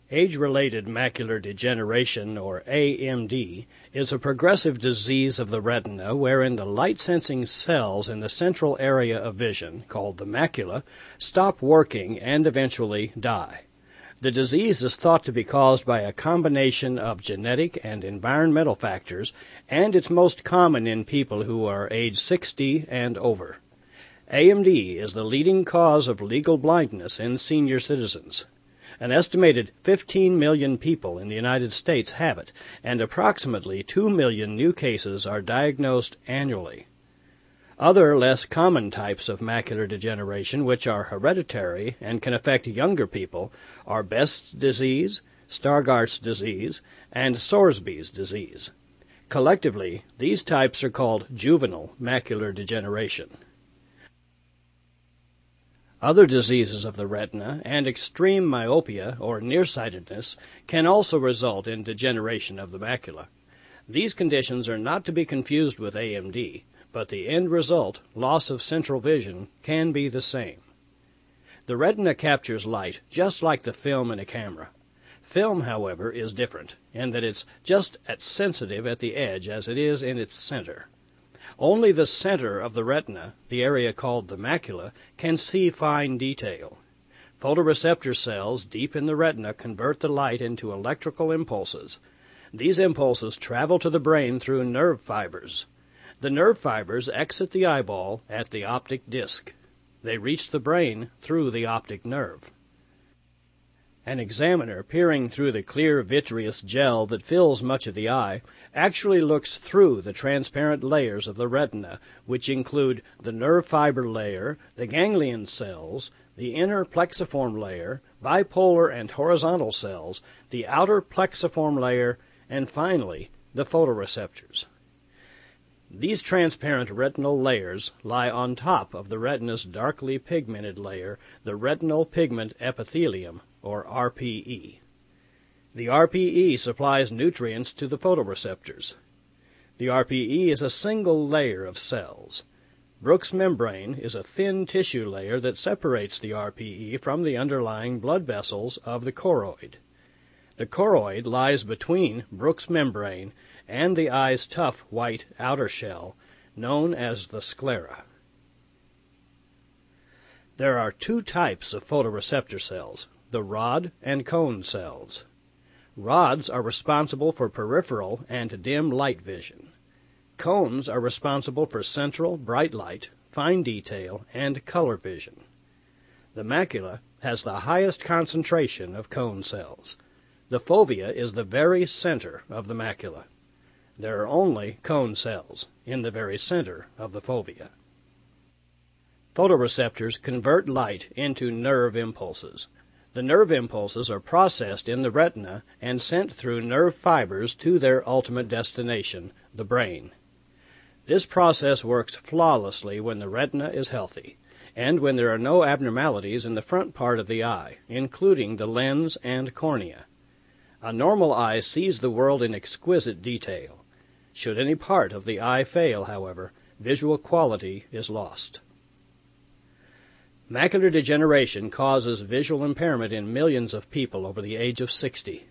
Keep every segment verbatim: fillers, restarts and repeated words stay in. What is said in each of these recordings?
Age-related macular degeneration, or A M D, is a progressive disease of the retina wherein the light-sensing cells in the central area of vision, called the macula, stop working and eventually die. The disease is thought to be caused by a combination of genetic and environmental factors, and it's most common in people who are age sixty and over. A M D is the leading cause of legal blindness in senior citizens. An estimated fifteen million people in the United States have it, and approximately two million new cases are diagnosed annually. Other less common types of macular degeneration, which are hereditary and can affect younger people, are Best's disease, Stargardt's disease, and Sorsby's disease. Collectively, these types are called juvenile macular degeneration. Other diseases of the retina and extreme myopia, or nearsightedness, can also result in degeneration of the macula. These conditions are not to be confused with A M D, but the end result, loss of central vision, can be the same. The retina captures light just like the film in a camera. Film, however, is different, in that it's just as sensitive at the edge as it is in its center. Only the center of the retina, the area called the macula, can see fine detail. Photoreceptor cells deep in the retina convert the light into electrical impulses. These impulses travel to the brain through nerve fibers. The nerve fibers exit the eyeball at the optic disc. They reach the brain through the optic nerve. An examiner peering through the clear vitreous gel that fills much of the eye actually looks through the transparent layers of the retina, which include the nerve fiber layer, the ganglion cells, the inner plexiform layer, bipolar and horizontal cells, the outer plexiform layer, and finally, the photoreceptors. These transparent retinal layers lie on top of the retina's darkly pigmented layer, the retinal pigment epithelium, or R P E. The R P E supplies nutrients to the photoreceptors. The R P E is a single layer of cells. Bruch's membrane is a thin tissue layer that separates the R P E from the underlying blood vessels of the choroid. The choroid lies between Bruch's membrane and the eye's tough white outer shell, known as the sclera. There are two types of photoreceptor cells, the rod and cone cells. Rods are responsible for peripheral and dim light vision. Cones are responsible for central, bright light, fine detail, and color vision. The macula has the highest concentration of cone cells. The fovea is the very center of the macula. There are only cone cells in the very center of the fovea. Photoreceptors convert light into nerve impulses. The nerve impulses are processed in the retina and sent through nerve fibers to their ultimate destination, the brain. This process works flawlessly when the retina is healthy, and when there are no abnormalities in the front part of the eye, including the lens and cornea. A normal eye sees the world in exquisite detail. Should any part of the eye fail, however, visual quality is lost. Macular degeneration causes visual impairment in millions of people over the age of sixty.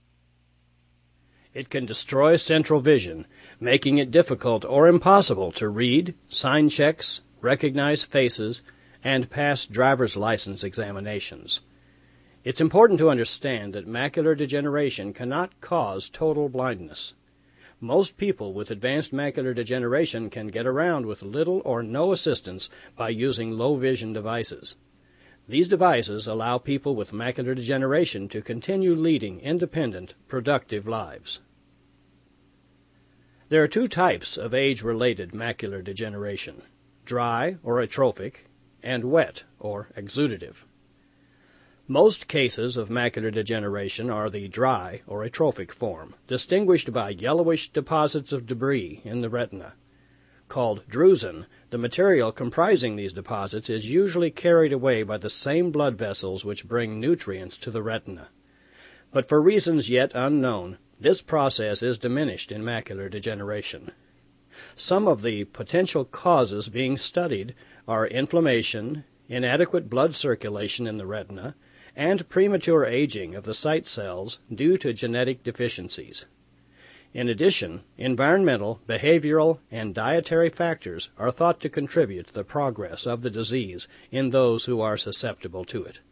It can destroy central vision, making it difficult or impossible to read, sign checks, recognize faces, and pass driver's license examinations. It's important to understand that macular degeneration cannot cause total blindness. Most people with advanced macular degeneration can get around with little or no assistance by using low-vision devices. These devices allow people with macular degeneration to continue leading independent, productive lives. There are two types of age-related macular degeneration: dry or atrophic, and wet or exudative. Most cases of macular degeneration are the dry or atrophic form, distinguished by yellowish deposits of debris in the retina. Called drusen, the material comprising these deposits is usually carried away by the same blood vessels which bring nutrients to the retina. But for reasons yet unknown, this process is diminished in macular degeneration. Some of the potential causes being studied are inflammation, inadequate blood circulation in the retina, and premature aging of the sight cells due to genetic deficiencies. In addition, environmental, behavioral, and dietary factors are thought to contribute to the progress of the disease in those who are susceptible to it.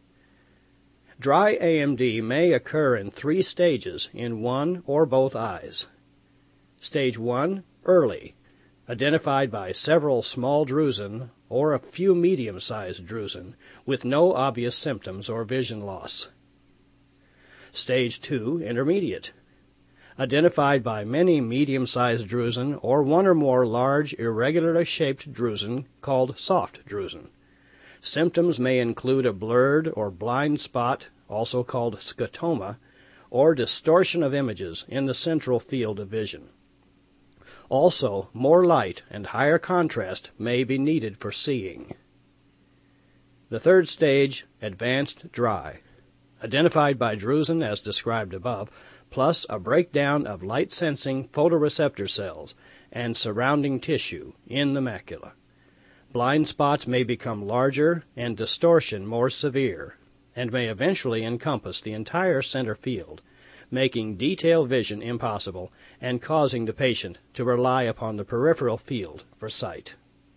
Dry A M D may occur in three stages in one or both eyes. Stage one, early, identified by several small drusen or a few medium-sized drusen with no obvious symptoms or vision loss. Stage two, intermediate, identified by many medium-sized drusen or one or more large irregularly shaped drusen called soft drusen. Symptoms may include a blurred or blind spot, also called scotoma, or distortion of images in the central field of vision. Also, more light and higher contrast may be needed for seeing. The third stage, advanced dry, identified by drusen as described above, plus a breakdown of light-sensing photoreceptor cells and surrounding tissue in the macula. Blind spots may become larger and distortion more severe, and may eventually encompass the entire center field, making detailed vision impossible and causing the patient to rely upon the peripheral field for sight.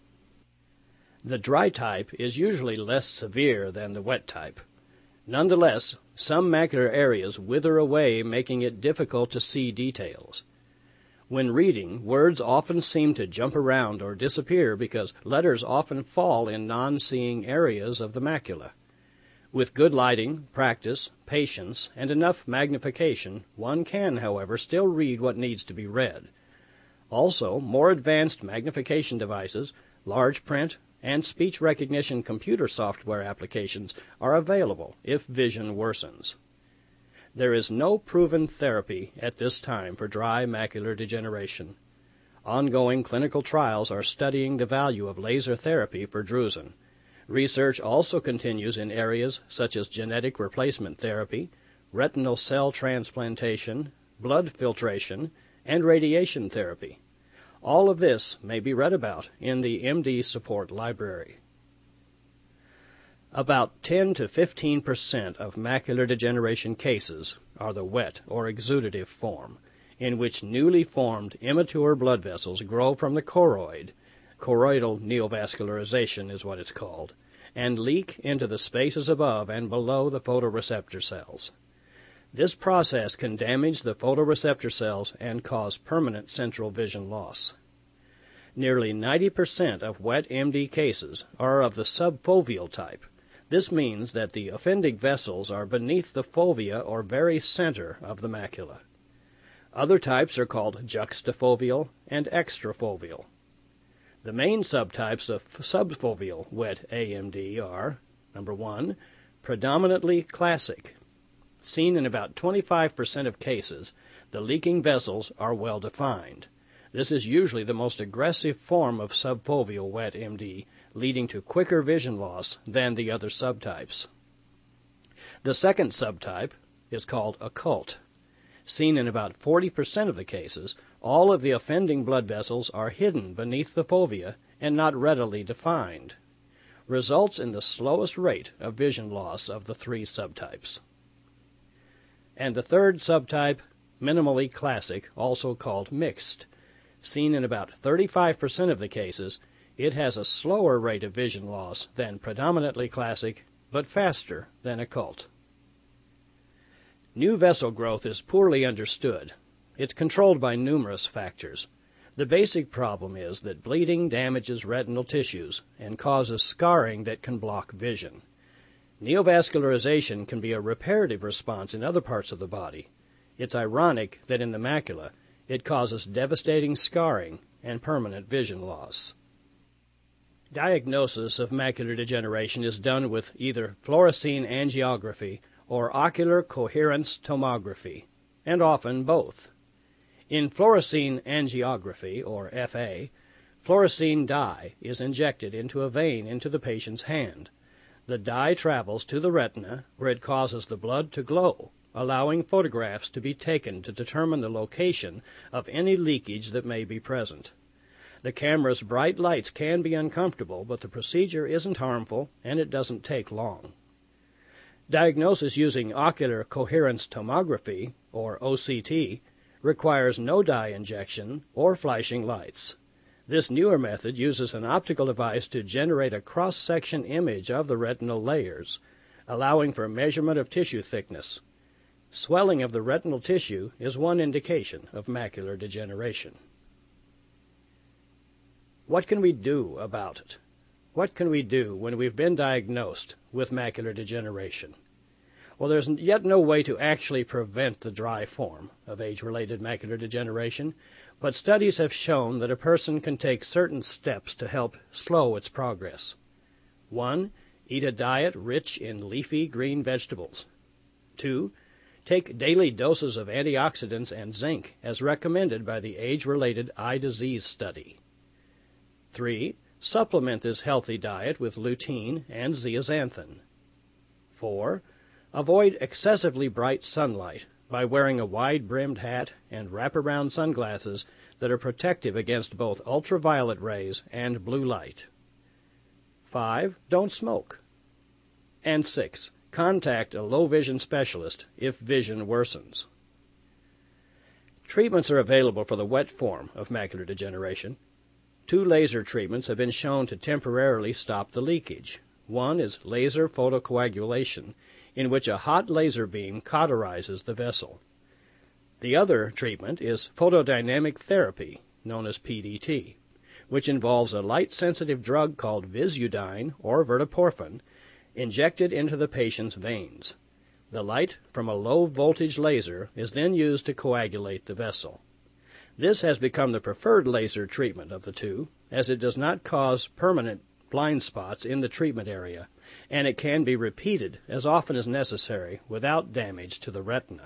The dry type is usually less severe than the wet type. Nonetheless, some macular areas wither away, making it difficult to see details. When reading, words often seem to jump around or disappear because letters often fall in non-seeing areas of the macula. With good lighting, practice, patience, and enough magnification, one can, however, still read what needs to be read. Also, more advanced magnification devices, large print, and speech recognition computer software applications are available if vision worsens. There is no proven therapy at this time for dry macular degeneration. Ongoing clinical trials are studying the value of laser therapy for drusen. Research also continues in areas such as genetic replacement therapy, retinal cell transplantation, blood filtration, and radiation therapy. All of this may be read about in the M D Support Library. About ten to fifteen percent of macular degeneration cases are the wet or exudative form, in which newly formed immature blood vessels grow from the choroid, choroidal neovascularization is what it's called, and leak into the spaces above and below the photoreceptor cells. This process can damage the photoreceptor cells and cause permanent central vision loss. Nearly ninety percent of wet M D cases are of the subfoveal type. This means that the offending vessels are beneath the fovea or very center of the macula. Other types are called juxtafoveal and extrafoveal. The main subtypes of subfoveal wet A M D are, number one, predominantly classic. Seen in about twenty-five percent of cases, the leaking vessels are well defined. This is usually the most aggressive form of subfoveal wet M D, leading to quicker vision loss than the other subtypes. The second subtype is called occult. Seen in about forty percent of the cases, all of the offending blood vessels are hidden beneath the fovea and not readily defined. Results in the slowest rate of vision loss of the three subtypes. And the third subtype, minimally classic, also called mixed. Seen in about thirty-five percent of the cases, it has a slower rate of vision loss than predominantly classic, but faster than occult. New vessel growth is poorly understood. It's controlled by numerous factors. The basic problem is that bleeding damages retinal tissues and causes scarring that can block vision. Neovascularization can be a reparative response in other parts of the body. It's ironic that in the macula, it causes devastating scarring and permanent vision loss. Diagnosis of macular degeneration is done with either fluorescein angiography or ocular coherence tomography, and often both. In fluorescein angiography, or F A, fluorescein dye is injected into a vein into the patient's hand. The dye travels to the retina, where it causes the blood to glow, allowing photographs to be taken to determine the location of any leakage that may be present. The camera's bright lights can be uncomfortable, but the procedure isn't harmful and it doesn't take long. Diagnosis using ocular coherence tomography, or O C T, requires no dye injection or flashing lights. This newer method uses an optical device to generate a cross-section image of the retinal layers, allowing for measurement of tissue thickness. Swelling of the retinal tissue is one indication of macular degeneration. What can we do about it? What can we do when we've been diagnosed with macular degeneration? Well, there's yet no way to actually prevent the dry form of age-related macular degeneration, but studies have shown that a person can take certain steps to help slow its progress. One, eat a diet rich in leafy green vegetables. Two, take daily doses of antioxidants and zinc as recommended by the age-related eye disease study. Three, supplement this healthy diet with lutein and zeaxanthin. Four, avoid excessively bright sunlight by wearing a wide-brimmed hat and wraparound sunglasses that are protective against both ultraviolet rays and blue light. Five, don't smoke. And six, contact a low-vision specialist if vision worsens. Treatments are available for the wet form of macular degeneration. Two laser treatments have been shown to temporarily stop the leakage. One is laser photocoagulation, in which a hot laser beam cauterizes the vessel. The other treatment is photodynamic therapy, known as P D T, which involves a light-sensitive drug called Visudyne or verteporfin injected into the patient's veins. The light from a low-voltage laser is then used to coagulate the vessel. This has become the preferred laser treatment of the two, as it does not cause permanent blind spots in the treatment area, and it can be repeated as often as necessary without damage to the retina.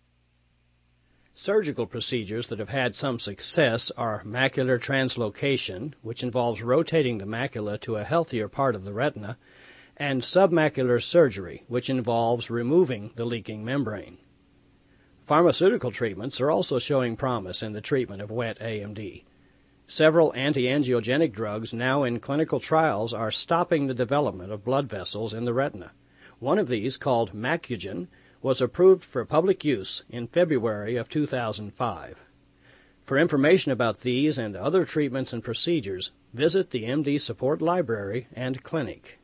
Surgical procedures that have had some success are macular translocation, which involves rotating the macula to a healthier part of the retina, and submacular surgery, which involves removing the leaking membrane. Pharmaceutical treatments are also showing promise in the treatment of wet A M D. Several anti-angiogenic drugs now in clinical trials are stopping the development of blood vessels in the retina. One of these, called Macugen, was approved for public use in February of two thousand five. For information about these and other treatments and procedures, visit the M D Support Library and Clinic.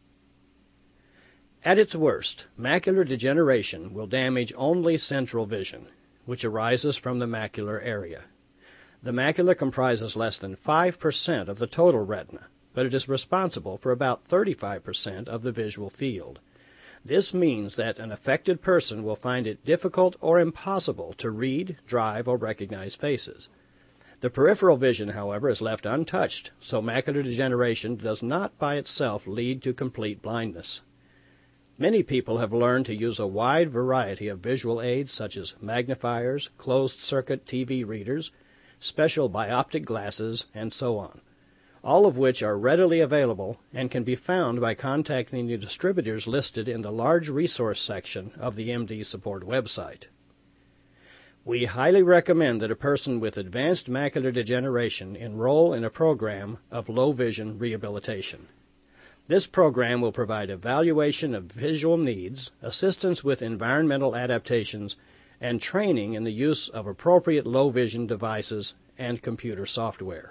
At its worst, macular degeneration will damage only central vision, which arises from the macular area. The macula comprises less than five percent of the total retina, but it is responsible for about thirty-five percent of the visual field. This means that an affected person will find it difficult or impossible to read, drive, or recognize faces. The peripheral vision, however, is left untouched, so macular degeneration does not by itself lead to complete blindness. Many people have learned to use a wide variety of visual aids such as magnifiers, closed-circuit T V readers, special bioptic glasses, and so on, all of which are readily available and can be found by contacting the distributors listed in the large resource section of the M D Support website. We highly recommend that a person with advanced macular degeneration enroll in a program of low vision rehabilitation. This program will provide evaluation of visual needs, assistance with environmental adaptations, and training in the use of appropriate low-vision devices and computer software.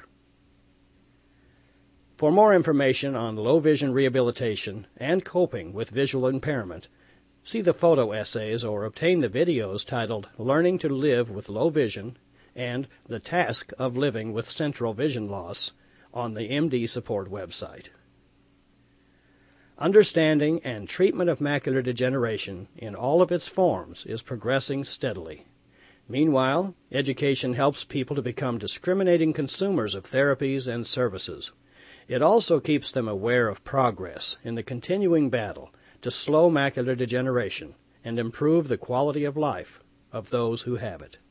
For more information on low-vision rehabilitation and coping with visual impairment, see the photo essays or obtain the videos titled Learning to Live with Low Vision and The Task of Living with Central Vision Loss on the M D Support website. Understanding and treatment of macular degeneration in all of its forms is progressing steadily. Meanwhile, education helps people to become discriminating consumers of therapies and services. It also keeps them aware of progress in the continuing battle to slow macular degeneration and improve the quality of life of those who have it.